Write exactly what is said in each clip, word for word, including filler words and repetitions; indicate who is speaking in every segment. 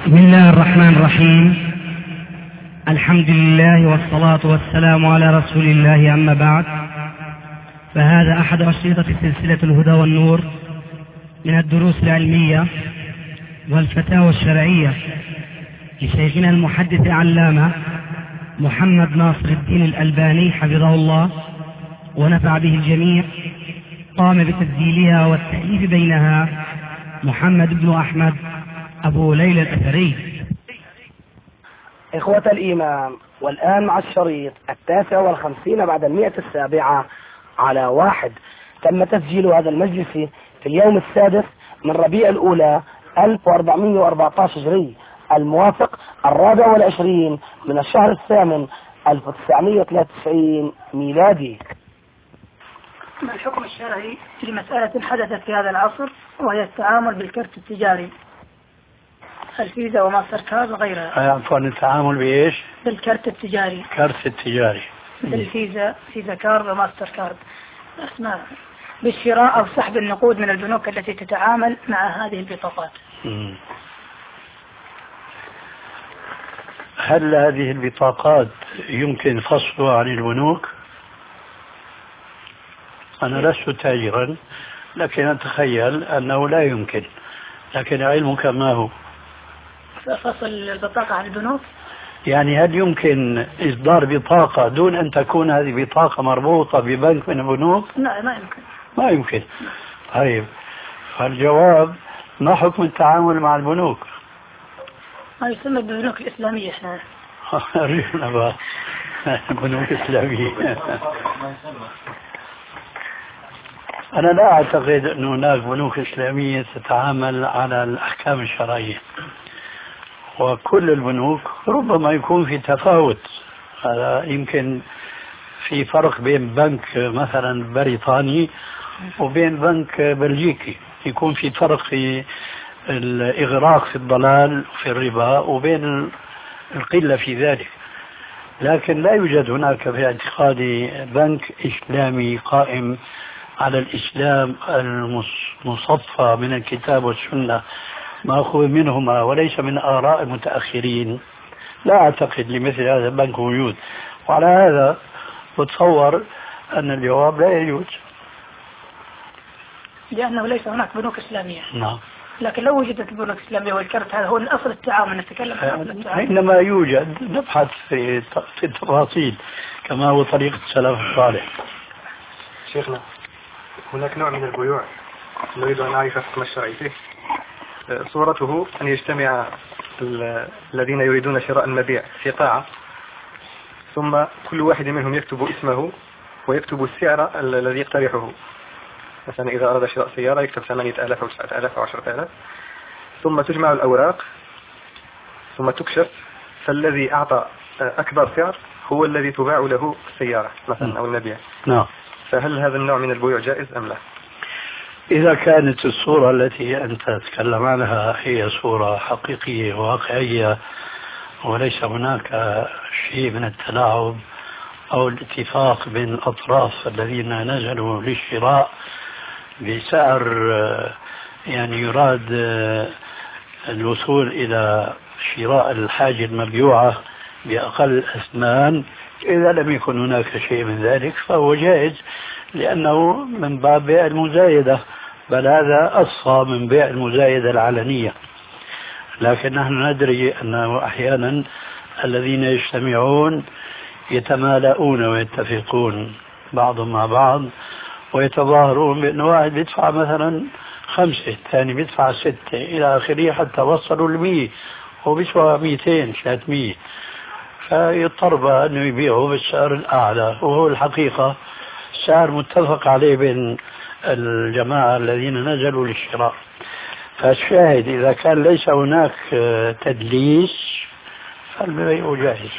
Speaker 1: بسم الله الرحمن الرحيم. الحمد لله والصلاة والسلام على رسول الله، أما بعد، فهذا أحد أشرطة سلسلة الهدى والنور من الدروس العلمية والفتاوى الشرعية لشيخنا المحدث العلامة محمد ناصر الدين الألباني حفظه الله ونفع به الجميع. قام بتسجيلها والتأليف بينها محمد بن أحمد أبو ليلى الأثري.
Speaker 2: إخوة الإيمان، والآن مع الشريط التاسع والخمسين بعد المئة السابعة على واحد. تم تسجيل هذا المجلس في اليوم السادس من ربيع الأولى ألف وأربعمئة وأربعة عشر هجري، الموافق الرابع والعشرين من الشهر الثامن ألف وتسعمئة وثلاثة وتسعين ميلادي.
Speaker 3: ما الحكم الشرعي لمسألة حدثت في هذا العصر وهي التعامل بالكرت التجاري، الفيزا وماستر كارد وغيرها؟
Speaker 4: عفوا، التعامل بإيش؟
Speaker 3: بالكرت التجاري.
Speaker 4: كرت التجاري
Speaker 3: مثل الفيزا، فيزا كارد وماستر كارد، أسماء بالشراء أو سحب النقود من البنوك التي تتعامل مع هذه البطاقات.
Speaker 4: مم. هل هذه البطاقات يمكن فصلها عن البنوك؟ أنا لست تاجرا، لكن أتخيل أنه لا يمكن، لكن علمك ما هو؟
Speaker 3: فصل البطاقة عن البنوك؟
Speaker 4: يعني هل يمكن إصدار بطاقة دون أن تكون هذه بطاقة مربوطة ببنك من البنوك؟
Speaker 3: لا، ما يمكن. ما
Speaker 4: يمكن. طيب، فالجواب ما حكم التعامل مع البنوك؟
Speaker 3: ما يسمى بالبنوك الإسلامية احنا.
Speaker 4: ريحنا بقى البنوك الإسلامية. أنا لا أعتقد أن هناك بنوك إسلامية تتعامل على الأحكام الشرعية، وكل البنوك ربما يكون في تفاوت. هذا يمكن في فرق بين بنك مثلا بريطاني وبين بنك بلجيكي، يكون في فرق في الإغراق في الضلال في الربا وبين القلة في ذلك، لكن لا يوجد هناك في اعتقادي بنك إسلامي قائم على الإسلام المصفى من الكتاب والسنة مأخوذ منهما وليس من آراء المتأخرين. لا أعتقد لمثل هذا البنك موجود، وعلى هذا بتصور أن الجواب لا يجوز،
Speaker 3: لأنه ليس هناك بنوك إسلامية.
Speaker 4: نعم.
Speaker 3: لكن لو وجدت البنوك الإسلامية والكرت، هذا هو أصل التعامل، نتكلم عن أصل التعامل.
Speaker 4: إنما يوجد، نبحث في التفاصيل كما هو طريقة السلف الصالح.
Speaker 5: شيخنا، هناك نوع من البيوع نريد أن نعرف الحكم الشرعي فيه. صورته أن يجتمع الذين يريدون شراء المبيع في قاعة، ثم كل واحد منهم يكتب اسمه ويكتب السعر الذي يقترحه. مثلا إذا أراد شراء سيارة يكتب ثمانية آلاف أو تسعة آلاف أو عشرة آلاف، ثم تجمع الأوراق ثم تكشف، فالذي أعطى أكبر سعر هو الذي تباع له السيارة مثلا أو المبيع.
Speaker 4: نعم.
Speaker 5: فهل هذا النوع من البيوع جائز أم لا؟
Speaker 4: إذا كانت الصورة التي أنت تتكلم عنها هي صورة حقيقية واقعية وليس هناك شيء من التلاعب أو الاتفاق بين الأطراف الذين نزلوا للشراء بسعر يعني يراد الوصول إلى شراء الحاجة المبيوعة بأقل أثمان، إذا لم يكن هناك شيء من ذلك فهو جائز، لأنه من باب بيع المزايدة، بل هذا أصفى من بيع المزايدة العلنية. لكن نحن ندري أنه أحيانا الذين يجتمعون يتمالؤون ويتفقون بعضهم مع بعض ويتظاهرون بأن واحد بيدفع مثلا خمسة، الثاني بيدفع ستة إلى آخره حتى وصلوا المية وبيدفع ميتين ثلاثمية، فيضطر بقى أنه يبيعه بالسعر الأعلى، وهو الحقيقة سعر متفق عليه بين الجماعة الذين نزلوا للشراء. فالشاهد إذا كان ليس هناك تدليس فالبيع جاهز.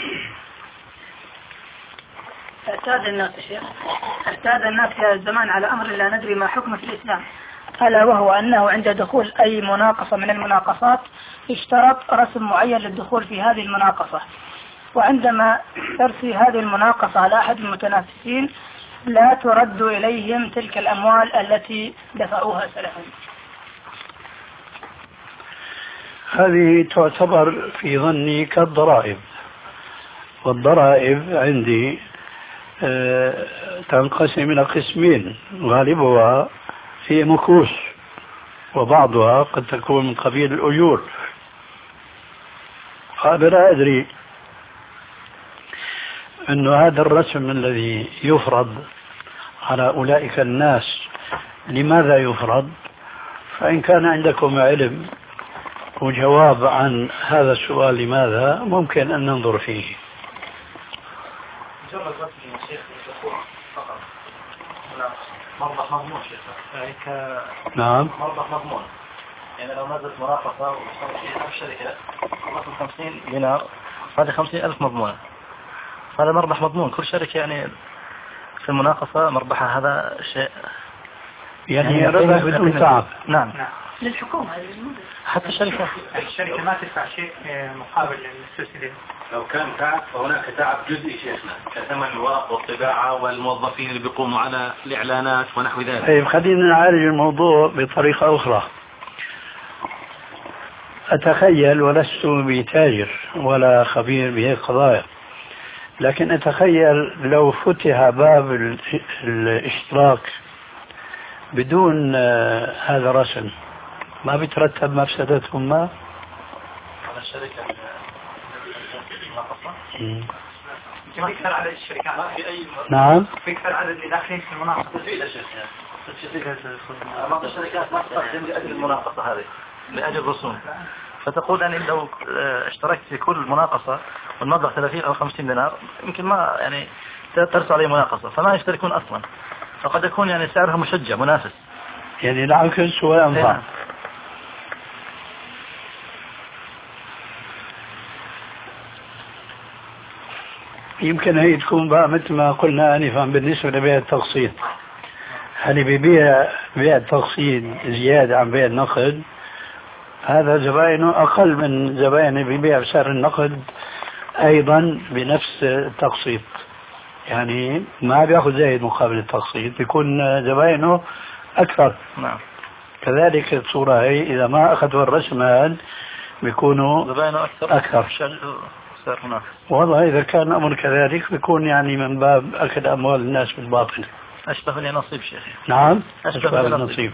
Speaker 3: اعتاد الناس الشيخ اعتاد الناس في هذا الزمان على أمر لا ندري ما حكمه في الإسلام، ألا وهو أنه عند دخول أي مناقصة من المناقصات اشترط رسم معين للدخول في هذه المناقصة، وعندما ترسي هذه المناقصة على أحد المتنافسين لا ترد إليهم تلك الأموال التي دفعوها سلفا.
Speaker 4: هذه تعتبر في ظني كالضرائب، والضرائب عندي أه تنقسم إلى قسمين، غالبها هي مكوس وبعضها قد تكون من قبيل الأجور. هذا لا أدري أن هذا الرسم الذي يفرض على أولئك الناس لماذا يفرض؟ فإن كان عندكم علم وجواب عن هذا السؤال لماذا ممكن أن ننظر فيه.
Speaker 5: مجرد رسم يا شيخ فقط مربح مضمون شيخ يعني ك...
Speaker 4: نعم
Speaker 5: مربح مضمون، يعني لو نزلت مناقصة واشترك فيها شركة رقم خمسين دينار هذه خمسين ألف مضمونة، هذا مربح مضمون. كل شركة يعني في المناقصة مربحها هذا شيء
Speaker 4: يعني, يعني ربح بدون تعب.
Speaker 5: نعم
Speaker 3: للحكومة
Speaker 5: حتى الشركة
Speaker 6: الشركة ما تدفع شيء مقابل للسلسلة.
Speaker 7: لو كان تعب فهناك تعب جزئي شيخنا كثمن الورق والطباعة والموظفين اللي بيقوموا على الإعلانات ونحو ذلك.
Speaker 4: طيب خلينا نعالج الموضوع بطريقة أخرى. أتخيل ولست بتاجر ولا خبير بهذه القضايا، لكن أتخيل لو فتح باب الاشتراك بدون هذا الرسم ما بيترتب مفسدتهم ما
Speaker 5: على الشركة المناقصة؟
Speaker 6: في أكثر عدد الشركات
Speaker 5: في أي
Speaker 4: نعم
Speaker 6: في أكثر عدد اللي داخلين في المناقصة.
Speaker 5: تفيد يا شيخ بعض الشركات ما تستخدم لأجل المناقصة هذه لأجل الرسوم، فتقول أن لو اشتركت في كل مناقصة والمبلغ ثلاثين أو خمسين دينار يمكن ما يعني ترسل عليه مناقصة فما يشتركون أصلا، فقد يكون يعني سعرها مشجع منافس،
Speaker 4: يعني العكس وينفع. يمكن هي تكون بقى مثل ما قلنا آنفا بالنسبة لبيع التقسيط. هل ببيع بيع التقسيط زيادة عن بيع النقد، هذا زبائنه أقل من زبائن ببيع بسعر النقد أيضا بنفس التقسيط، يعني ما بيأخذ زايد مقابل التقسيط، بيكون زبائنه أكثر.
Speaker 5: نعم.
Speaker 4: كذلك الصورة هي إذا ما أخذوا الرسمان بيكونوا
Speaker 5: زبائنه أكثر,
Speaker 4: أكثر.
Speaker 5: أكثر.
Speaker 4: والله إذا كان الأمر كذلك بيكون يعني من باب أكل أموال الناس بالباطل.
Speaker 5: أشبه لي نصيب شيخ.
Speaker 4: نعم
Speaker 5: أشبه لي
Speaker 4: نصيب.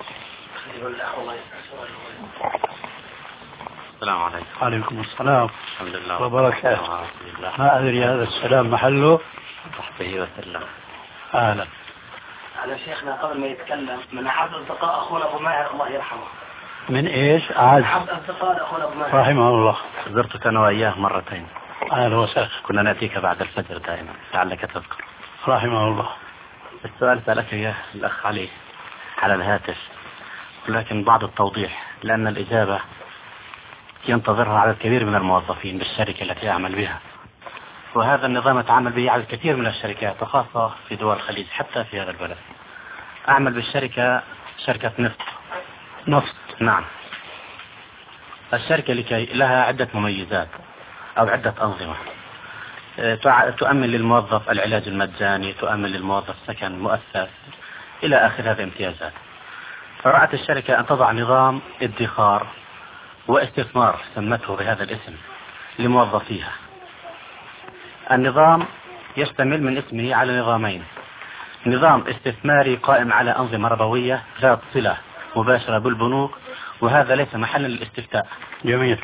Speaker 7: السلام عليكم.
Speaker 4: وعليكم السلام.
Speaker 7: الحمد لله
Speaker 4: وبركاته. ما أدري هذا السلام محله.
Speaker 7: صحبه وسلم.
Speaker 4: أهلا.
Speaker 2: على شيخنا قبل ما يتكلم من أحد أصدقاء أخونا أبو ماهر الله يرحمه.
Speaker 4: من إيش؟ عاد.
Speaker 2: أحد أصدقاء أخونا أبو ماهر
Speaker 4: رحمه الله.
Speaker 7: زرتك أنا وإياه مرتين.
Speaker 4: أهلا وسهلا.
Speaker 7: كنا نأتيك بعد الفجر دائما لعلك تذكر.
Speaker 4: رحمه الله.
Speaker 7: السؤال سألك إياه الأخ علي على الهاتف، ولكن بعض التوضيح لأن الإجابة ينتظرها عدد كبير من الموظفين بالشركة التي يعمل بها، وهذا النظام يتعامل به عدد كثير من الشركات وخاصة في دول الخليج حتى في هذا البلد. أعمل بالشركة شركة نفط.
Speaker 4: نفط.
Speaker 7: نعم. الشركة لكي لها عدة مميزات أو عدة أنظمة، تؤمن للموظف العلاج المجاني، تؤمن للموظف سكن مؤسس إلى آخر هذه الامتيازات. فرأت الشركة أن تضع نظام ادخار واستثمار سمته بهذا الاسم لموظفيها. النظام يشتمل من اسمه على نظامين: نظام استثماري قائم على أنظمة ربوية ذات صلة مباشرة بالبنوك، وهذا ليس محلا للاستفتاء.
Speaker 4: جميل.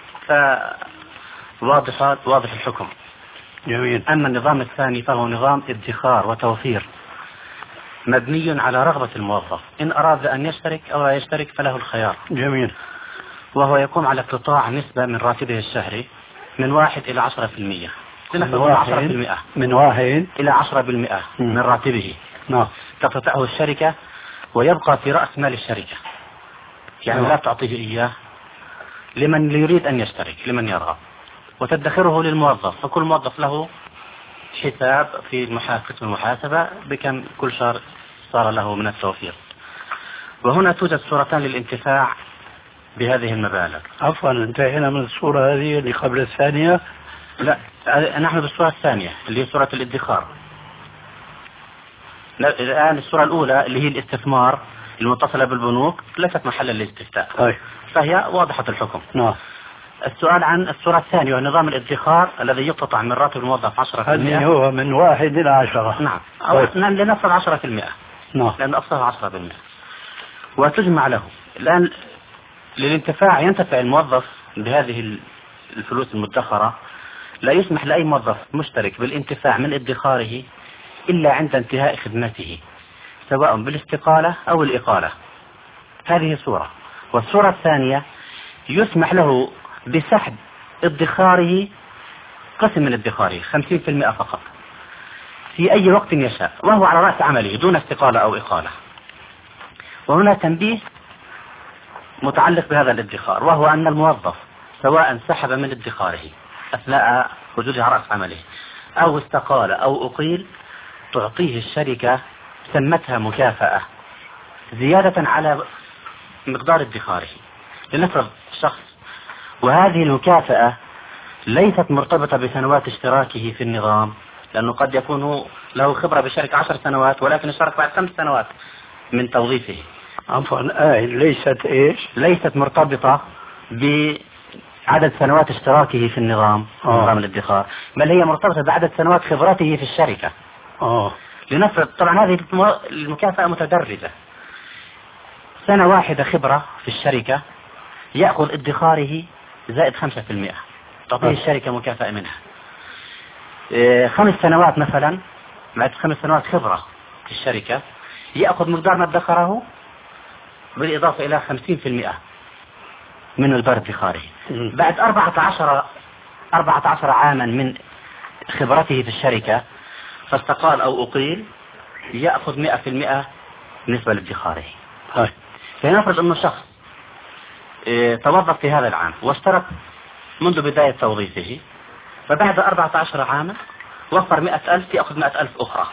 Speaker 7: فواضح واضح الحكم.
Speaker 4: جميل.
Speaker 7: أما النظام الثاني فهو نظام ادخار وتوفير مبني على رغبة الموظف، إن أراد أن يشترك أو لا يشترك فله الخيار.
Speaker 4: جميل.
Speaker 7: وهو يقوم على اقتطاع نسبة من راتبه الشهري من واحد إلى عشرة في المية.
Speaker 4: من واحد من واحد
Speaker 7: إلى عشرة بالمئة من راتبه.
Speaker 4: نعم.
Speaker 7: تقتطعه الشركة ويبقى في رأس مال الشركة، يعني
Speaker 4: نعم.
Speaker 7: لا تعطيه إياه لمن يريد أن يشترك، لمن يرغب، وتدخره للموظف، فكل موظف له حساب في قسم المحاسبة بكم كل شهر صار له من التوفير. وهنا توجد صورتان للانتفاع بهذه المبالغ.
Speaker 4: عفوا انتهينا من الصورة هذه اللي قبل الثانية.
Speaker 7: لا، نحن بالصورة الثانية اللي هي صورة الادخار. الآن الصورة الأولى اللي هي الاستثمار المتصلة بالبنوك ليست محلا للاستفتاء.
Speaker 4: طيب.
Speaker 7: فهي واضحة الحكم.
Speaker 4: نعم.
Speaker 7: السؤال عن الصورة الثانية ونظام الادخار الذي يقتطع من راتب الموظف عشرة بالمئة.
Speaker 4: هذه هو من واحد إلى عشرة.
Speaker 7: نعم.
Speaker 4: طيب.
Speaker 7: لنفرض عشرة بالمئة.
Speaker 4: نعم.
Speaker 7: لأن أقصاها عشرة بالمئة. وتجمع له. الآن للانتفاع ينتفع الموظف بهذه الفلوس المدخرة، لا يسمح لأي موظف مشترك بالانتفاع من ادخاره إلا عند انتهاء خدمته، سواء بالاستقالة أو الإقالة. هذه صورة. والصورة الثانية يسمح له بسحب ادخاره، قسم من ادخاره خمسين بالمئة فقط في أي وقت يشاء، وهو على رأس عمله دون استقالة أو إقالة. وهنا تنبيه متعلق بهذا الادخار، وهو أن الموظف سواء سحب من ادخاره أثناء وجوده على رأس عمله أو استقال أو أقيل، تعطيه الشركة سمتها مكافأة زيادة على مقدار ادخاره. لنفرض شخص وهذه المكافأة ليست مرتبطة بسنوات اشتراكه في النظام، لأنه قد يكون له خبرة بشركة عشر سنوات ولكن اشترك بعد خمس سنوات من توظيفه.
Speaker 4: عفوا آه ليست إيش؟
Speaker 7: ليست مرتبطة بعدد سنوات اشتراكه في النظام في نظام الادخار، بل هي مرتبطة بعدد سنوات خبرته في الشركة.
Speaker 4: آه.
Speaker 7: لنفرض طبعا هذه المكافأة متدرجة، سنة واحدة خبرة في الشركة يأخذ ادخاره زائد خمسة بالمئة، تعطيه الشركة مكافأة منها. إيه خمس سنوات مثلا، بعد خمس سنوات خبرة في الشركة يأخذ مقدار ما ادخره بالإضافة إلى خمسين بالمئة من البر ادخاره. بعد أربعة عشر أربعة عشر عاما من خبرته في الشركة فاستقال أو أقيل يأخذ مئة بالمئة بالنسبة لادخاره. فنفرض أنه شخص اه توظف في هذا العام واشترك منذ بداية توظيفه، فبعد أربعة عشر عاما وفر مئة ألف يأخذ مئة ألف أخرى.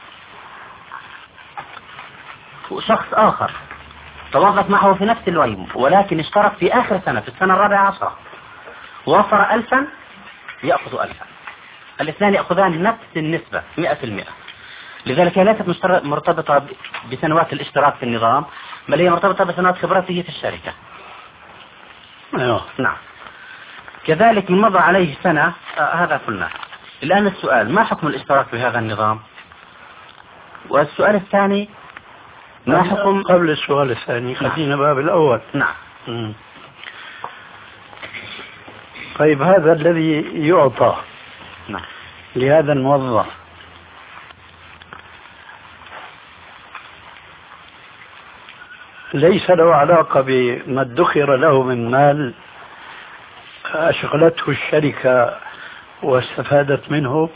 Speaker 7: وشخص آخر توظف معه في نفس الويم ولكن اشترك في آخر سنة في السنة الرابعة عشرة ووفر ألفا يأخذ ألفا. الاثنان يأخذان نفس النسبة مئة بالمئة. لذلك هي ليست مرتبطة بسنوات الاشتراك في النظام، بل هي مرتبطة بسنوات خبرته في الشركة.
Speaker 4: أيوه.
Speaker 7: نعم. كذلك من مضى عليه سنة آه هذا قلنا. الآن السؤال ما حكم الاشتراك في هذا النظام؟ والسؤال الثاني ما حكم
Speaker 4: قبل السؤال الثاني خلينا باب الأول.
Speaker 7: نعم.
Speaker 4: مم. طيب هذا الذي يعطى
Speaker 7: نعم.
Speaker 4: لهذا الموظف ليس له علاقة بما ادخر له من مال أشغلته الشركة واستفادت منه؟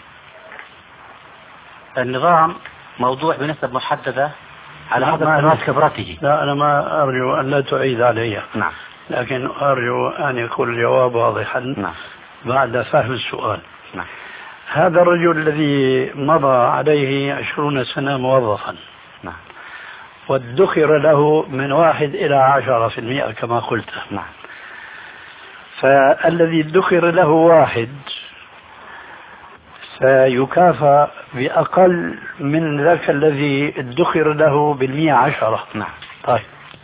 Speaker 7: النظام موضوع بنسب محددة على حسب سنوات خبرته.
Speaker 4: لا أنا ما أرجو أن لا تعيد علي.
Speaker 7: نعم.
Speaker 4: لكن أرجو أن يكون الجواب واضحا.
Speaker 7: نعم.
Speaker 4: بعد فهم السؤال.
Speaker 7: نعم.
Speaker 4: هذا الرجل الذي مضى عليه عشرون سنة موظفا.
Speaker 7: نعم.
Speaker 4: وادخر له من واحد إلى عشرة في المئة كما قلت.
Speaker 7: نعم.
Speaker 4: فالذي ادخر له واحد سيكافأ بأقل من ذاك الذي ادخر له بالمئة عشرة.
Speaker 7: نعم.
Speaker 4: طيب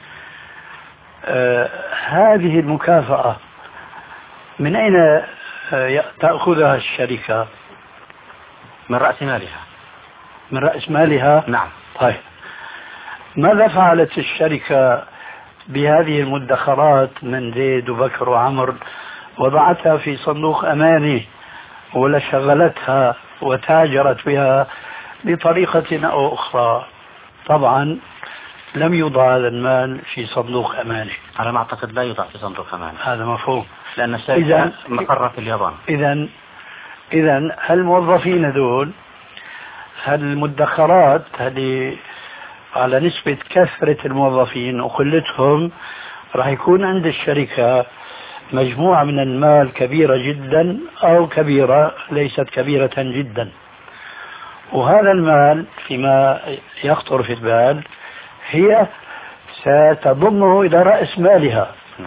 Speaker 4: آه هذه المكافأة من أين آه تأخذها الشركة؟
Speaker 7: من رأس مالها.
Speaker 4: من رأس مالها؟
Speaker 7: نعم.
Speaker 4: طيب ماذا فعلت الشركة بهذه المدخرات من زيد وبكر وعمر؟ وضعتها في صندوق أماني ولا شغلتها وتاجرت بها بطريقة أو أخرى؟ طبعا لم يوضع هذا المال في صندوق أماني.
Speaker 7: على ما أعتقد لا يوضع في صندوق أماني.
Speaker 4: هذا مفهوم.
Speaker 7: لأن الشركة مقرة في اليابان.
Speaker 4: إذن إذن هالموظفين دول هالمدخرات هذه على نسبة كثرة الموظفين وقلتهم راح يكون عند الشركة مجموعة من المال كبيرة جدا أو كبيرة ليست كبيرة جدا، وهذا المال فيما يخطر في البال هي ستضمه إلى رأس مالها.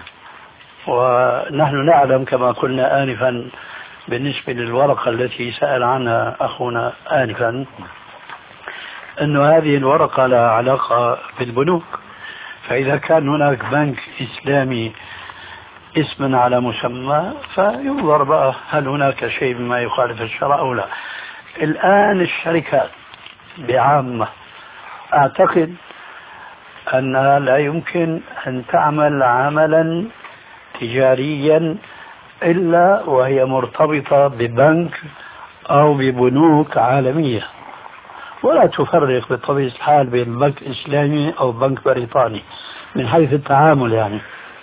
Speaker 4: ونحن نعلم كما قلنا آنفا بالنسبة للورقة التي سأل عنها أخونا آنفا أن هذه الورقة لها علاقة بالبنوك. فإذا كان هناك بنك إسلامي اسما على مسمى فينظر بقى هل هناك شيء مما يخالف الشرع أو لا. الآن الشركات بعامة أعتقد أنها لا يمكن أن تعمل عملا تجاريا إلا وهي مرتبطة ببنك أو ببنوك عالمية، ولا تفرق بطبيعة الحال بين بنك إسلامي أو بنك بريطاني من حيث التعامل يعني.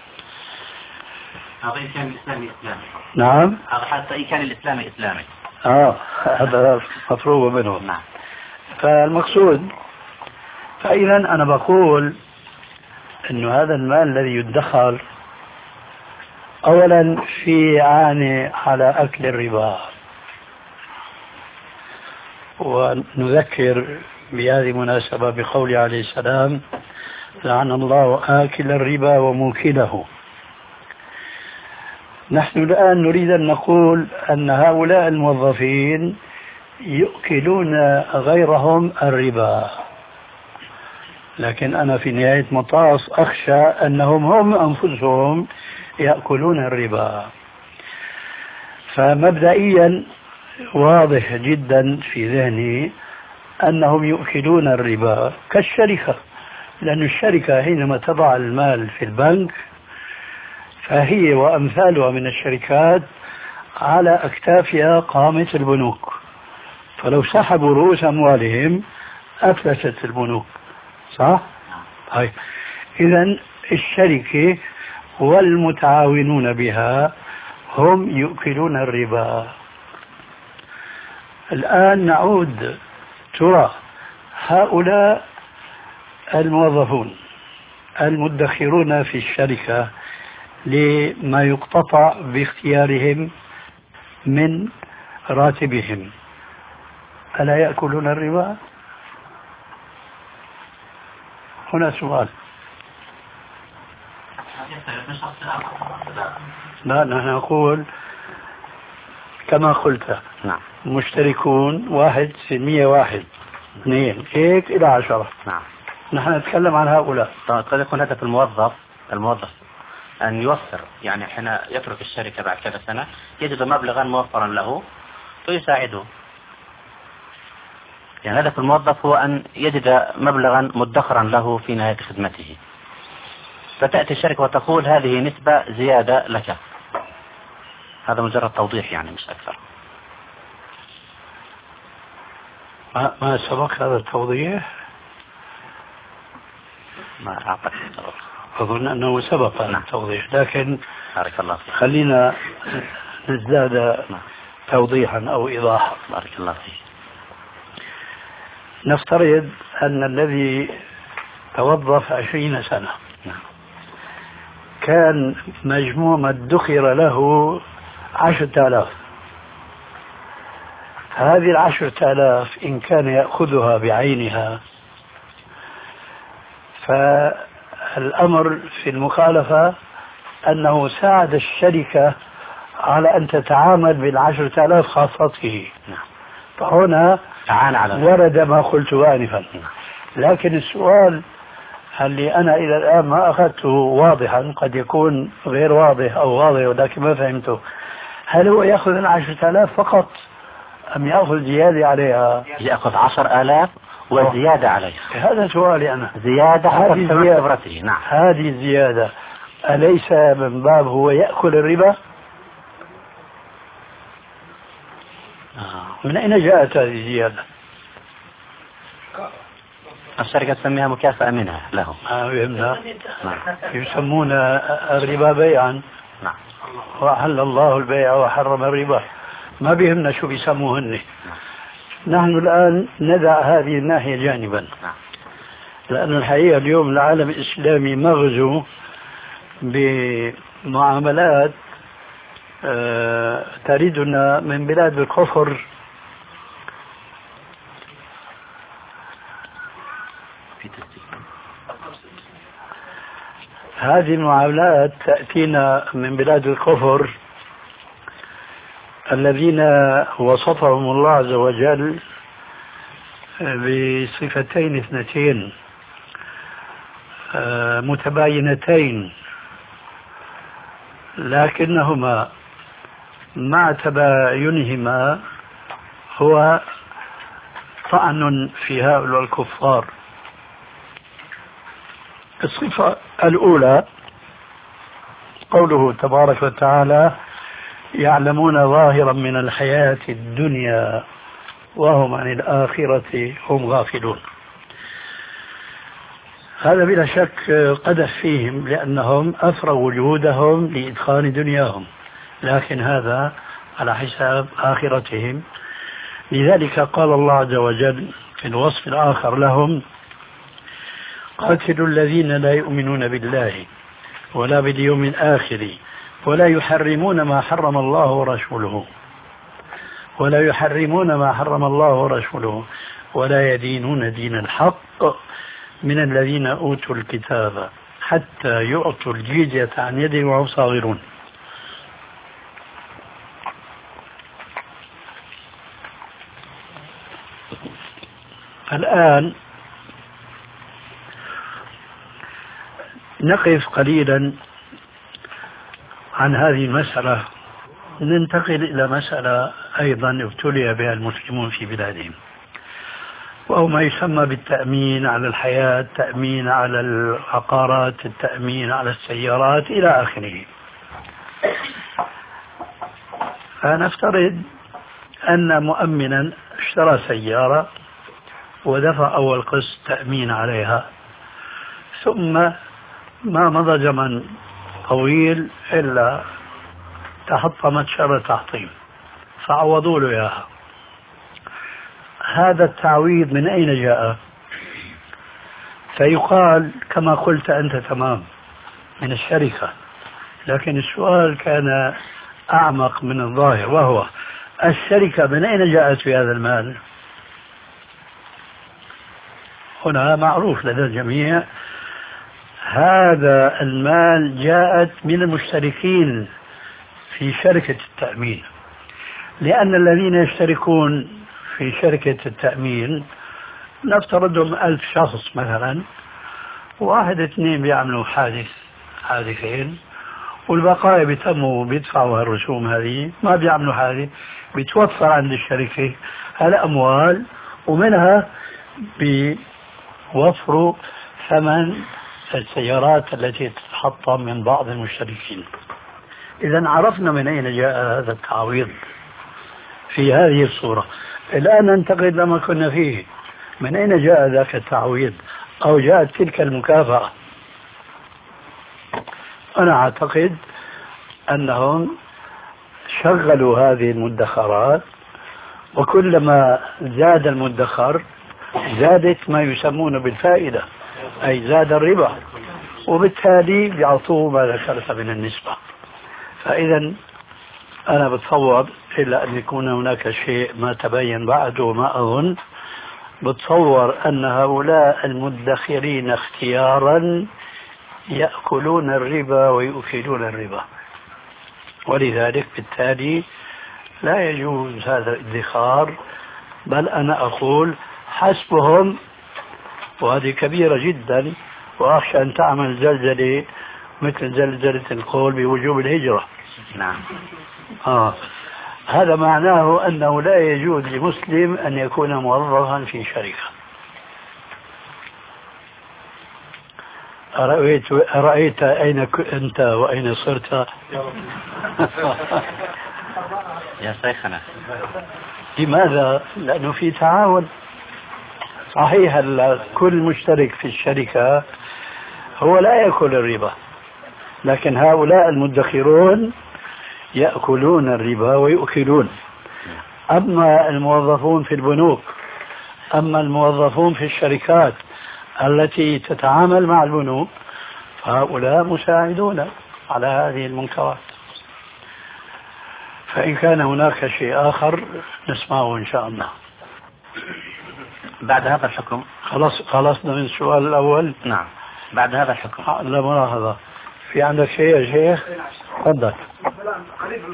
Speaker 7: هذا إن كان الإسلامي إسلامي.
Speaker 4: نعم.
Speaker 7: هذا حتى إن كان الإسلامي إسلامي.
Speaker 4: آه هذا مفروغ منه.
Speaker 7: نعم.
Speaker 4: فالمقصود، فإذا أنا بقول إنه هذا المال الذي يدخر أولا في عاني على أكل الربا، ونذكر بهذه المناسبة بقول عليه السلام: لعن الله آكل الربا وموكله. نحن الآن نريد أن نقول أن هؤلاء الموظفين يؤكلون غيرهم الربا، لكن أنا في نهاية مطاف أخشى أنهم هم أنفسهم يأكلون الربا. فمبدئيا واضح جدا في ذهني أنهم يؤكلون الربا كالشركة، لأن الشركة حينما تضع المال في البنك فهي وأمثالها من الشركات على أكتافها قامة البنوك، فلو سحبوا رؤوس أموالهم أفلست البنوك، صح؟ هاي. إذن الشركة والمتعاونون بها هم يؤكلون الربا. الآن نعود، ترى هؤلاء الموظفون المدخرون في الشركة لما يقتطع باختيارهم من راتبهم ألا يأكلون الربا؟ هنا سؤال. لا، نحن نقول كما قلت.
Speaker 7: نعم.
Speaker 4: مشتركون واحد في المية، واحد اثنين هيك إلى عشرة.
Speaker 7: نعم.
Speaker 4: نحن نتكلم عن هؤلاء.
Speaker 7: قد يكون هدف الموظف الموظف أن يوفر، يعني حين يترك الشركة بعد كذا سنة يجد مبلغا موفرا له فيساعده. يعني هدف الموظف هو أن يجد مبلغا مدخرا له في نهاية خدمته، فتأتي الشركة وتقول هذه نسبة زيادة لك. هذا مجرد توضيح يعني مش أكثر.
Speaker 4: ما, ما سبق هذا التوضيح؟
Speaker 7: ما أعتقد سبق.
Speaker 4: أظن أنه سبق هذا التوضيح، لكن
Speaker 7: بارك الله فيك.
Speaker 4: خلينا نزداد توضيحا أو إيضاحا.
Speaker 7: بارك الله فيك.
Speaker 4: نفترض أن الذي توظف عشرين سنة كان مجموع ما ادخر له عشرة آلاف. هذه العشرة آلاف إن كان يأخذها بعينها فالأمر في المخالفة أنه ساعد الشركة على أن تتعامل بالعشرة آلاف خاصته. فهنا ورد ما قلت آنفا. لكن السؤال اللي أنا إلى الآن ما أخذته واضحا، قد يكون غير واضح أو واضح ولكن ما فهمته، هل هو يأخذ العشرة آلاف فقط أم يأخذ زيادة عليها؟
Speaker 7: يأخذ عشر آلاف وزيادة عليها.
Speaker 4: هذا سؤالي أنا.
Speaker 7: زيادة حسب خبرته. نعم.
Speaker 4: هذه الزيادة أليس من باب هو يأكل الربا؟ من أين جاءت هذه الزيادة؟
Speaker 7: الشركة تسميها مكافأة منها له.
Speaker 4: آه يهمنا. نعم. يسمون الربا بيعا.
Speaker 7: نعم.
Speaker 4: وأحل الله البيع وحرم الربا. ما بيهمنا شو بيسموهن. نعم. نحن الآن ندع هذه الناحية جانبا.
Speaker 7: نعم.
Speaker 4: لأن الحقيقة اليوم العالم الإسلامي مغزو بمعاملات آه تريدنا من بلاد الكفر. هذه المعاملات تأتينا من بلاد الكفر الذين وصفهم الله عز وجل بصفتين اثنتين متباينتين، لكنهما مع تباينهما هو طعن في هؤلاء الكفار. الصفة الأولى قوله تبارك وتعالى يعلمون ظاهرا من الحياة الدنيا وهم عن الآخرة هم غافلون. هذا بلا شك قدح فيهم لأنهم أثروا وجودهم لإدخال دنياهم، لكن هذا على حساب آخرتهم. لذلك قال الله عز وجل في الوصف الآخر لهم قاتلوا الذين لا يؤمنون بالله ولا باليوم الآخر ولا يحرمون ما حرم الله ورسوله ولا يحرمون ما حرم الله ورسوله ولا يدينون دين الحق من الذين أوتوا الكتاب حتى يعطوا الجزية عن يد وهم صاغرون. الآن نقف قليلا عن هذه المسألة، ننتقل إلى مسألة أيضا ابتلي بها المسلمون في بلادهم، وهو ما يسمى بالتأمين على الحياة، التأمين على العقارات، التأمين على السيارات إلى آخره. فنفترض أن مؤمنا اشترى سيارة ودفع أول قسط تأمين عليها، ثم ما مضى زمن طويل إلا تحطمت شر تحطيم فعوضوا له إياها. هذا التعويض من أين جاء؟ فيقال كما قلت أنت تمام من الشركة، لكن السؤال كان أعمق من الظاهر، وهو الشركة من أين جاءت في هذا المال؟ هنا معروف لدى الجميع هذا المال جاءت من المشتركين في شركة التأمين، لأن الذين يشتركون في شركة التأمين نفترضهم ألف شخص مثلا، واحد اثنين بيعملوا حادث حادثين والبقايا بيتموا بيدفعوا الرسوم هذه، ما بيعملوا حادث، بيتوفر عند الشركة هالأموال ومنها بيوفروا ثمن السيارات التي تتحطم من بعض المشتركين. إذا عرفنا من أين جاء هذا التعويض في هذه الصورة. الآن ننتقل لما كنا فيه، من أين جاء ذاك التعويض أو جاءت تلك المكافأة؟ أنا أعتقد أنهم شغلوا هذه المدخرات، وكلما زاد المدخر زادت ما يسمونه بالفائدة، أي زاد الربا، وبالتالي بيعطوه ما ذكرت من النسبة. فإذا أنا بتصور إلا أن يكون هناك شيء ما تبين بعد وما أظن، بتصور أن هؤلاء المدخرين اختيارا يأكلون الربا ويؤكلون الربا، ولذلك بالتالي لا يجوز هذا الادخار، بل أنا أقول حسبهم، وهذه كبيرة جدا، وأخشى أن تعمل زلزلة مثل زلزلة القول بوجوب الهجرة.
Speaker 7: نعم.
Speaker 4: آه. هذا معناه أنه لا يجوز لمسلم أن يكون موظفا في شركة. أرأيت, أرأيت أين أنت وأين صرت؟
Speaker 7: يا شيخنا.
Speaker 4: لماذا؟ لأنه في تعاون. صحيح كل مشترك في الشركة هو لا يأكل الربا، لكن هؤلاء المدخرون يأكلون الربا ويؤكلون. أما الموظفون في البنوك، أما الموظفون في الشركات التي تتعامل مع البنوك، فهؤلاء مساعدون على هذه المنكرات. فإن كان هناك شيء آخر نسمعه إن شاء الله.
Speaker 7: بعد هذا الحكم
Speaker 4: خلاص خلصنا من السؤال الأول.
Speaker 7: نعم. بعد هذا الحكم
Speaker 4: لا ملاحظة، في عندك شيء يا شيخ؟ تفضل.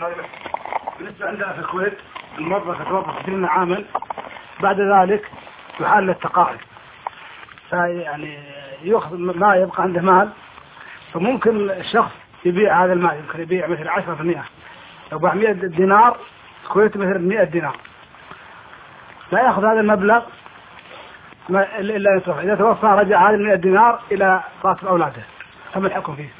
Speaker 1: بالنسبة عندنا في الكويت الموظف يتوظف في عامل، بعد ذلك
Speaker 8: يحال للتقاعد، فيعني يأخذ ما يبقى عنده مال، فممكن الشخص يبيع هذا المال، يمكن يبيع مثل عشرة في المئة، لو باع مئة دينار كويت مثل مئة دينار، لا يأخذ هذا المبلغ إلا يتوفى. إذا توفى رجع هذا المئة دينار إلى راتب أولاده. تم الحكم فيه.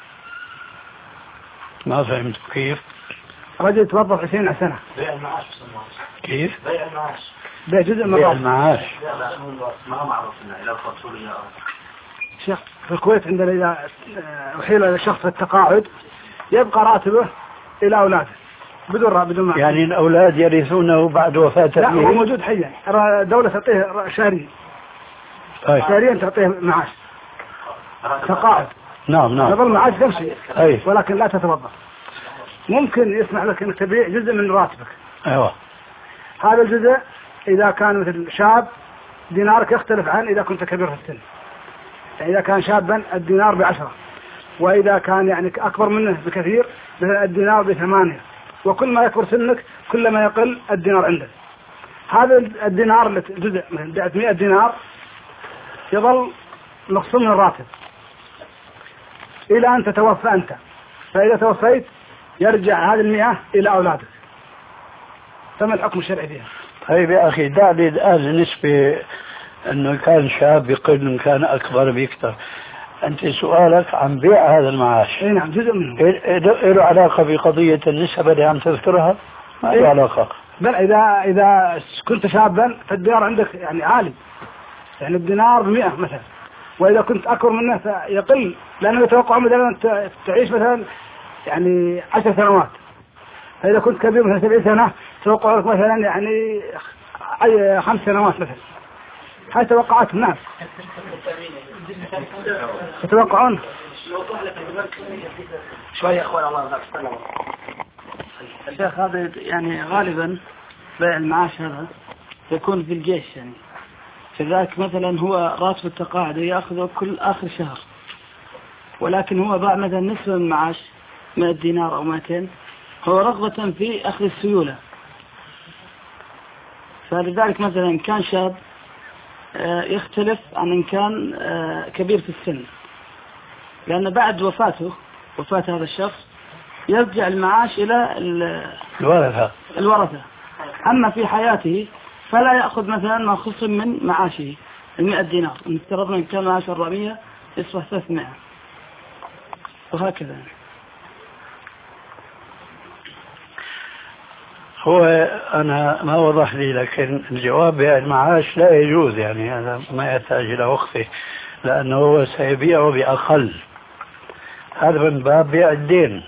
Speaker 4: ما فهمت كيف؟
Speaker 8: رجل توظف عشرين سنة.
Speaker 9: بيع المعاش.
Speaker 4: كيف؟
Speaker 9: بيع المعاش.
Speaker 8: بيع جزء من
Speaker 4: بيع المعاش.
Speaker 9: ما معروف إنه إلى الفصول إلى
Speaker 8: شيخ في الكويت عندنا إذا أحيل الشخص التقاعد يبقى راتبه إلى أولاده بدون راتب بدون معاش.
Speaker 4: يعني الأولاد يرثونه بعد وفاة
Speaker 8: لا
Speaker 4: أبيه؟
Speaker 8: هو موجود حيا، الدولة تعطيه شهريا.
Speaker 4: طيب.
Speaker 8: شهريا تعطيه معاش. تقاعد.
Speaker 4: نعم نعم.
Speaker 8: يظل معاش تمشي.
Speaker 4: أي.
Speaker 8: ولكن لا تتوظف. ممكن يسمح لك انك تبيع جزء من راتبك.
Speaker 4: ايوه.
Speaker 8: هذا الجزء اذا كان مثل شاب دينارك يختلف عن اذا كنت كبير في السن. يعني اذا كان شابا الدينار بعشرة، واذا كان يعني اكبر منه بكثير مثلا الدينار بثمانية، وكل ما يكبر سنك كل ما يقل الدينار عندك. هذا الدينار الجزء مثلا بعت مئة دينار يظل مقسوم من الراتب الى ان تتوفى انت، فاذا توفيت يرجع هذه المئة إلى أولادك. تم الحكم الشرعي فيها.
Speaker 4: طيب يا أخي دعني الآن نسبة أنه كان شاب يقل إن كان أكبر بيكتر. أنت سؤالك عن بيع هذا المعاش.
Speaker 8: إيه نعم جزء منه.
Speaker 4: إيه له علاقة بقضية النسبة اللي عم تذكرها؟ ما له
Speaker 8: إيه؟
Speaker 4: علاقة.
Speaker 8: بل إذا إذا كنت شابا فالدينار عندك يعني عالي، يعني الدينار بمئة مثلا، وإذا كنت أكبر منه فيقل، لأنه يتوقع مثلا تعيش مثلا يعني عشر سنوات، فإذا كنت كبير مثلا سبعين سنة توقع لك مثلا يعني أي خمس سنوات مثلا. هاي توقعات الناس يتوقعون.
Speaker 2: شوية يا أخوان الله يرحمه.
Speaker 1: الشيخ هذا يعني غالبا بيع المعاش هذا يكون في الجيش، يعني فذاك مثلا هو راتب التقاعد يأخذه كل آخر شهر، ولكن هو باع مثلا نصف المعاش مئة دينار أو مئتين، هو رغبة في أخذ السيولة. فلذلك مثلا كان شاب يختلف عن إن كان كبير في السن، لأن بعد وفاته وفاة هذا الشخص يرجع المعاش إلى
Speaker 4: الورثة
Speaker 1: الورثة. أما في حياته فلا يأخذ مثلا ما خصم من معاشه المئة دينار، نفترض إن كان معاش أربعمائة يصبح ثلاثمائة وهكذا.
Speaker 4: هو أنا ما وضح لي، لكن الجواب بيع المعاش لا يجوز، يعني هذا ما يحتاج إلى وقفه، لأنه هو سيبيعه بأقل. هذا من باب بيع الدين،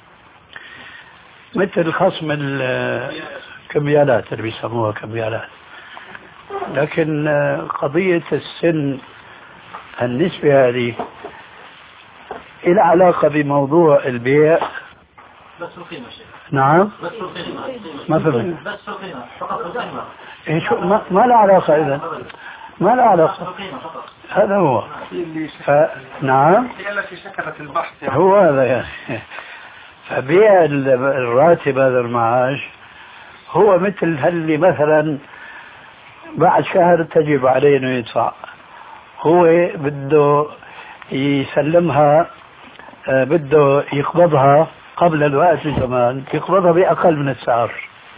Speaker 4: مثل خصم الكميالات اللي بيسموها كميالات. لكن قضية السن النسبة هذه إلى علاقة بموضوع البيع.
Speaker 9: بس القيمة شيء.
Speaker 4: نعم.
Speaker 9: بس القيمة.
Speaker 4: ما فهمت.
Speaker 9: بس القيمة فقط القيمة.
Speaker 4: إيه شو ما, ما له علاقة إذا. ما له علاقة. هذا هو. ف... نعم.
Speaker 5: هي التي شكلت البحث يعني.
Speaker 4: هو هذا يعني. فبيع الراتب هذا المعاش هو مثل هاللي مثلا بعد شهر تجب عليه انه يدفع، هو بده يسلمها، بده يقبضها قبل الوقت زمان، يقبضها بأقل من السعر.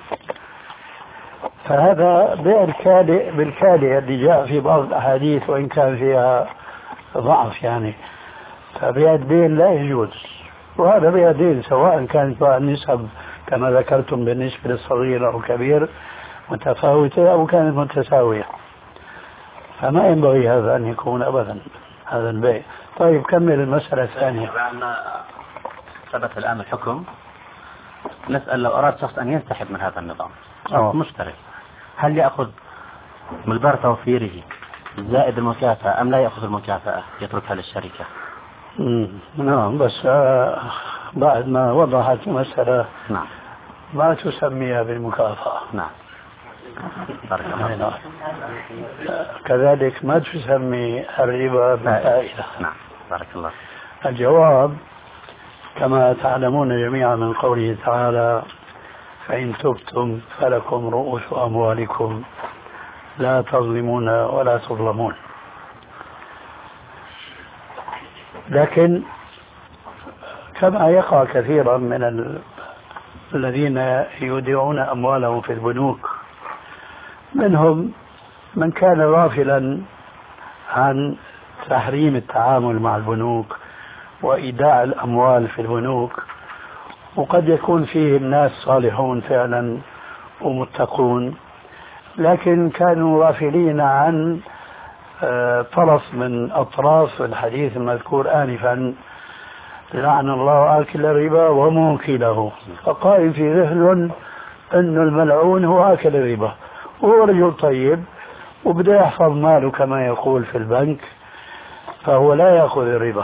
Speaker 4: فهذا بيع الكالئ بالكالئ اللي جاء في بعض الأحاديث وإن كان فيها ضعف يعني. فبيع الدين لا يجوز، وهذا بيع دين سواء كانت النسب كما ذكرتم بالنسبة للصغير أو كبير متفاوتة أو كانت متساوية، فما ينبغي هذا أن يكون أبدا هذا البيع. طيب كمل المسألة الثانية.
Speaker 7: ثبت الآن الحكم، نسأل لو أراد شخص أن ينسحب من هذا النظام،
Speaker 4: أوه.
Speaker 7: مشترك، هل يأخذ مقدار توفيره زائد المكافأة أم لا يأخذ المكافأة يتركها للشركة؟
Speaker 4: نعم، بس آه بعد ما وضحت المسألة
Speaker 7: نعم
Speaker 4: ما تسميها بالمكافأة.
Speaker 7: نعم بارك الله.
Speaker 4: نعم. كذلك ما تسمي الربا بالفائدة.
Speaker 7: نعم بارك الله.
Speaker 4: الجواب كما تعلمون جميعا من قوله تعالى: فإن تبتم فلكم رؤوس أموالكم لا تظلمون ولا تظلمون. لكن كما يقع كثيرا من ال... الذين يودعون أموالهم في البنوك، منهم من كان غافلا عن تحريم التعامل مع البنوك وإيداع الأموال في البنوك، وقد يكون فيهم ناس صالحون فعلا ومتقون، لكن كانوا غافلين عن طرف من أطراف الحديث المذكور آنفا: لعن الله آكل الربا وموكله. فقائم في ذهن أن الملعون هو آكل الربا، وهو رجل طيب وبده يحفظ ماله كما يقول في البنك، فهو لا يأخذ الربا.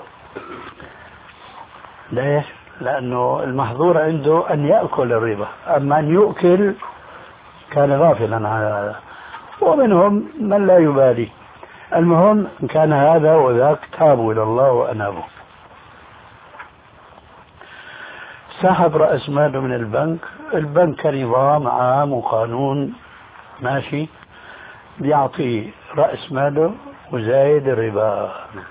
Speaker 4: ليش؟ لأنه المحظور عنده أن يأكل الربا، أما أن يؤكل كان غافلا عن هذا. ومنهم من لا يبالي. المهم إن كان هذا وذاك تابوا إلى الله وأنابوا. سحب رأس ماله من البنك. البنك كنظام عام وقانون ماشي بيعطي رأس ماله وزايد الربا.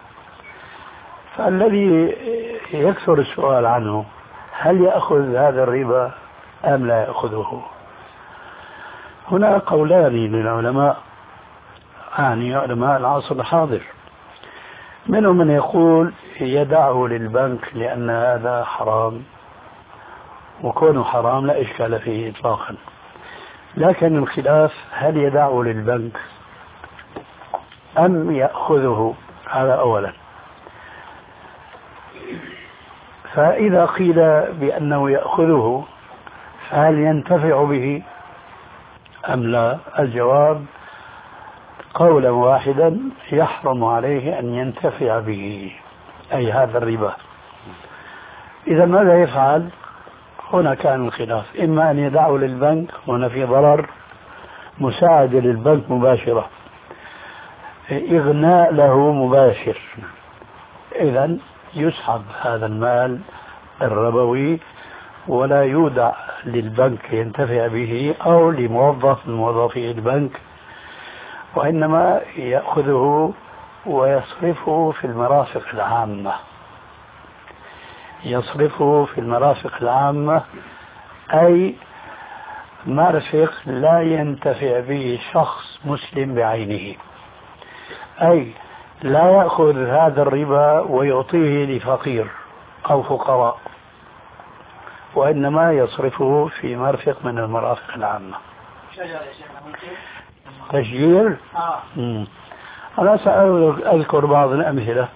Speaker 4: فالذي يكثر السؤال عنه: هل يأخذ هذا الربا أم لا يأخذه؟ هنا قولان للعلماء، يعني علماء العصر الحاضر. منهم من يقول يدعه للبنك لأن هذا حرام، وكونه حرام لا إشكال فيه إطلاقا، لكن الخلاف هل يدعه للبنك أم يأخذه، هذا أولا. فإذا قيل بأنه يأخذه فهل ينتفع به أم لا؟ الجواب قولا واحدا: يحرم عليه أن ينتفع به، أي هذا الربا. إذا ماذا يفعل؟ هنا كان الخلاف، إما أن يدعه للبنك، هنا في ضرر، مساعدة للبنك مباشرة، إغناء له مباشر، إذن يسحب هذا المال الربوي ولا يودع للبنك ينتفع به أو لموظف من موظفي البنك، وإنما يأخذه ويصرفه في المرافق العامة. يصرفه في المرافق العامة أي مرفق لا ينتفع به شخص مسلم بعينه، أي لا يأخذ هذا الربا ويعطيه لفقير أو فقراء، وإنما يصرفه في مرفق من المرافق العامة. تشجير؟ آه. أنا سأذكر بعض الأمثلة.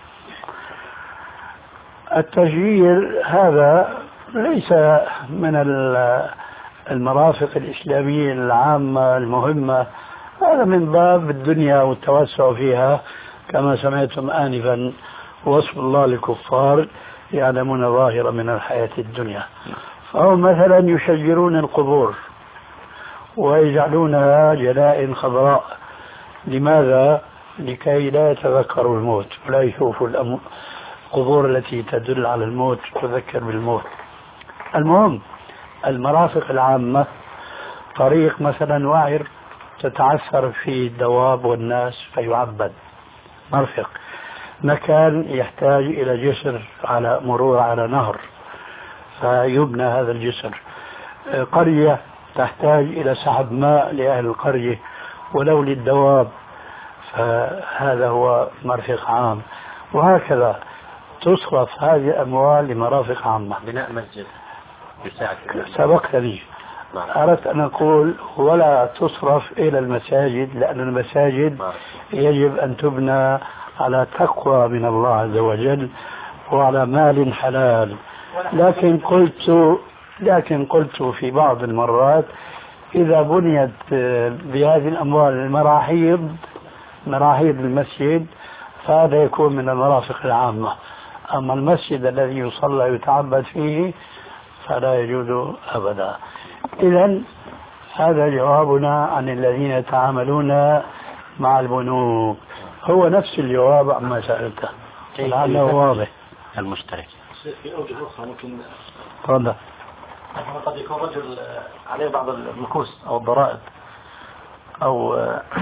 Speaker 4: التشجير هذا ليس من المرافق الإسلامية العامة المهمة، هذا من باب الدنيا والتوسع فيها، كما سمعتم آنفا وصف الله للكفار يعلمون ظاهرا من الحياة الدنيا. فهم مثلا يشجرون القبور ويجعلونها جنائن خضراء. لماذا؟ لكي لا يتذكروا الموت ولا يشوفوا القبور التي تدل على الموت تذكر بالموت. المهم المرافق العامة، طريق مثلا وعر تتعثر فيه الدواب والناس فيعبد، مرفق. مكان يحتاج إلى جسر على مرور على نهر فيبنى هذا الجسر. قرية تحتاج إلى سحب ماء لأهل القرية ولو للدواب، فهذا هو مرفق عام. وهكذا تصرف هذه الأموال لمرافق عامة.
Speaker 7: بناء مسجد
Speaker 4: سبقتني، أردت أن أقول ولا تصرف إلى المساجد، لأن المساجد يجب أن تبنى على تقوى من الله عز وجل وعلى مال حلال. لكن قلت لكن قلت في بعض المرات إذا بنيت بهذه الأموال المراحيض مراحيض المسجد فهذا يكون من المرافق العامة، أما المسجد الذي يصلى يتعبد فيه فلا يجوز أبدا. إذن هذا جوابنا عن الذين يتعاملون مع البنوك، هو نفس الجواب عما سألته، لعله واضح.
Speaker 7: المشترك
Speaker 9: في أوجه أخرى ممكن
Speaker 4: تفضل.
Speaker 9: قد يكون رجل عليه بعض المكوس أو الضرائب
Speaker 10: أو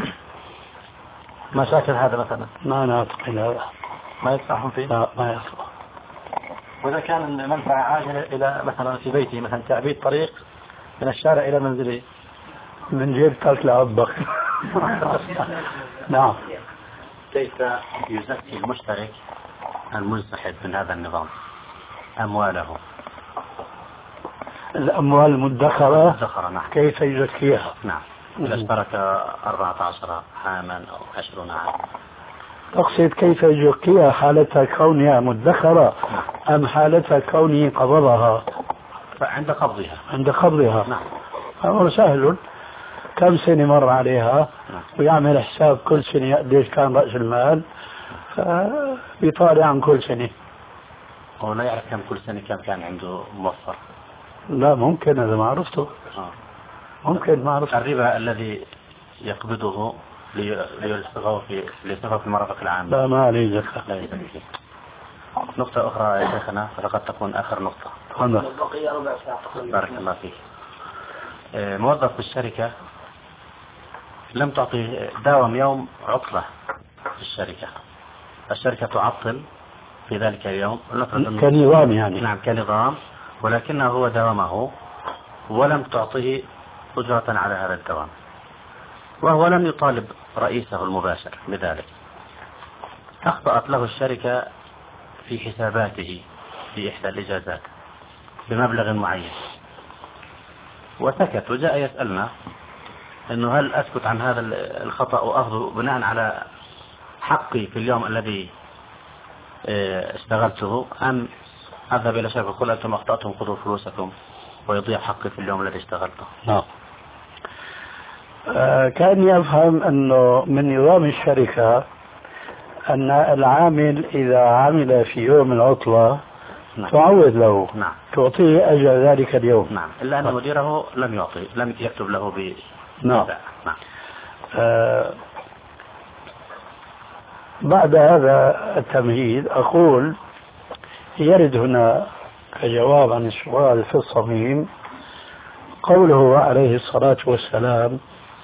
Speaker 10: مشاكل هذا مثلا؟
Speaker 4: ما نعتقد هذا.
Speaker 10: ما يدفعهم فيه؟
Speaker 4: لا ما يصلح.
Speaker 10: وإذا كان المنفعة عاجلة إلى مثلا في بيتي مثلا تعبيد طريق من الشارع إلى منزلي
Speaker 4: من جيب ترك لعبك. نعم.
Speaker 7: كيف يزكي المشترك المنسحب من هذا النظام أمواله؟
Speaker 4: الأموال المدخرة
Speaker 7: مدخرة نعم.
Speaker 4: كيف يزكيها؟
Speaker 7: نعم. إذا اشترك أربعة عشر عاما أو عشرون عاما.
Speaker 4: تقصد كيف يزكيها حالتها كونها مدخرة أم حالتها كونه قبضها؟
Speaker 7: عند قبضها.
Speaker 4: عند قبضها.
Speaker 7: نعم.
Speaker 4: أمر سهل. كم سنة مر عليها ويعمل حساب كل سنة قديش كان رأس المال فبيطالع عن كل سنة.
Speaker 7: هو لا يعرف كم كل سنة كم كان عنده موفر؟
Speaker 4: لا ممكن هذا ما عرفته.
Speaker 7: آه.
Speaker 4: ممكن ما عرفته.
Speaker 7: الربا الذي يقبضه ليستغل في ليستغل في المرافق العامة
Speaker 4: لا ما عليه زكاة.
Speaker 7: لا يزكي. نقطة أخرى يا شيخنا فقد تكون آخر نقطة. بارك الله فيك. موظف في الشركة لم تعطي داوم يوم عطلة في الشركة، الشركة تعطل في ذلك اليوم
Speaker 4: كنظام يعني.
Speaker 7: نعم كنظام، ولكنه هو داومه ولم تعطيه أجرة على هذا الدوام، وهو لم يطالب رئيسه المباشر بذلك. أخطأت له الشركة في حساباته في إحدى الإجازات بمبلغ معين وسكت، وجاء يسألنا أنه هل أسكت عن هذا الخطأ وأخذه بناء على حقي في اليوم الذي اشتغلته، أم أذهب إلى شركة قل أنتم أخطأتم خذوا فلوسكم ويضيع حقي في اليوم الذي اشتغلته.
Speaker 4: نعم. آه كان يفهم أنه من نظام الشركة أن العامل إذا عمل في يوم العطلة نعم. تعوض له
Speaker 7: نعم.
Speaker 4: تعطيه أجر ذلك اليوم.
Speaker 7: نعم. إلا أن نعم. مديره لم يعطي، لم يكتب له ب
Speaker 4: نعم. نعم. آه بعد هذا التمهيد أقول يرد هنا كجواب عن السؤال في الصميم قوله عليه الصلاة والسلام: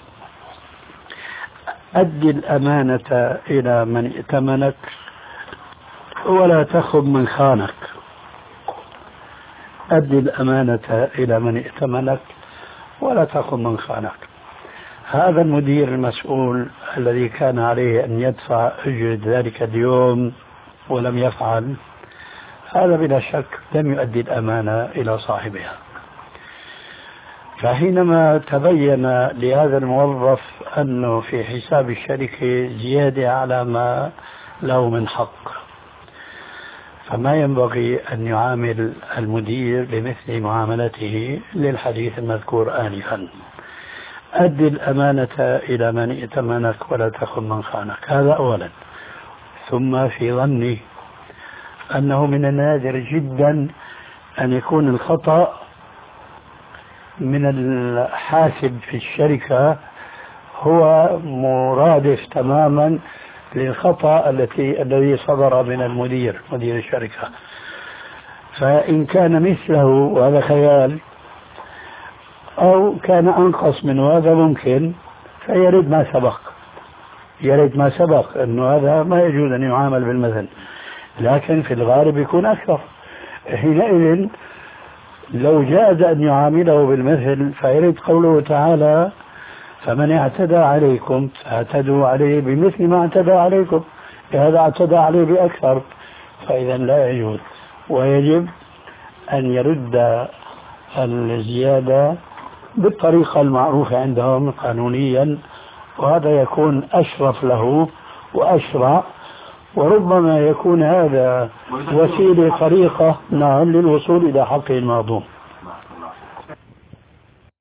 Speaker 4: أدي الأمانة إلى من ائتمنك ولا تخب من خانك. أدي الأمانة إلى من ائتمنك ولا تخب من خانك. هذا المدير المسؤول الذي كان عليه أن يدفع أجرة ذلك اليوم ولم يفعل، هذا بلا شك لم يؤدي الأمانة إلى صاحبها. فحينما تبين لهذا الموظف أنه في حساب الشركة زيادة على ما له من حق، فما ينبغي أن يعامل المدير بمثل معاملته للحديث المذكور آنفا: أدي الأمانة إلى من ائتمنك ولا تخن من خانك. هذا أولا. ثم في ظني أنه من النادر جدا أن يكون الخطأ من الحاسب في الشركة هو مرادف تماما للخطأ التي الذي صدر من المدير مدير الشركة. فإن كان مثله وهذا خيال أو كان أنقص من هذا ممكن فيرد ما سبق يرد ما سبق أنه هذا ما يجوز أن يعامل بالمثل، لكن في الغالب يكون أكثر. حينئذ لو جاز أن يعامله بالمثل فيرد قوله تعالى: فمن اعتدى عليكم فاعتدوا عليه بمثل ما اعتدى عليكم. هذا اعتدى عليه بأكثر، فإذا لا يجوز، ويجب أن يرد الزيادة بالطريقة المعروفة عندهم قانونيا، وهذا يكون أشرف له وأشرع، وربما يكون هذا وسيلة طريقة نعم للوصول إلى حقه المهضوم.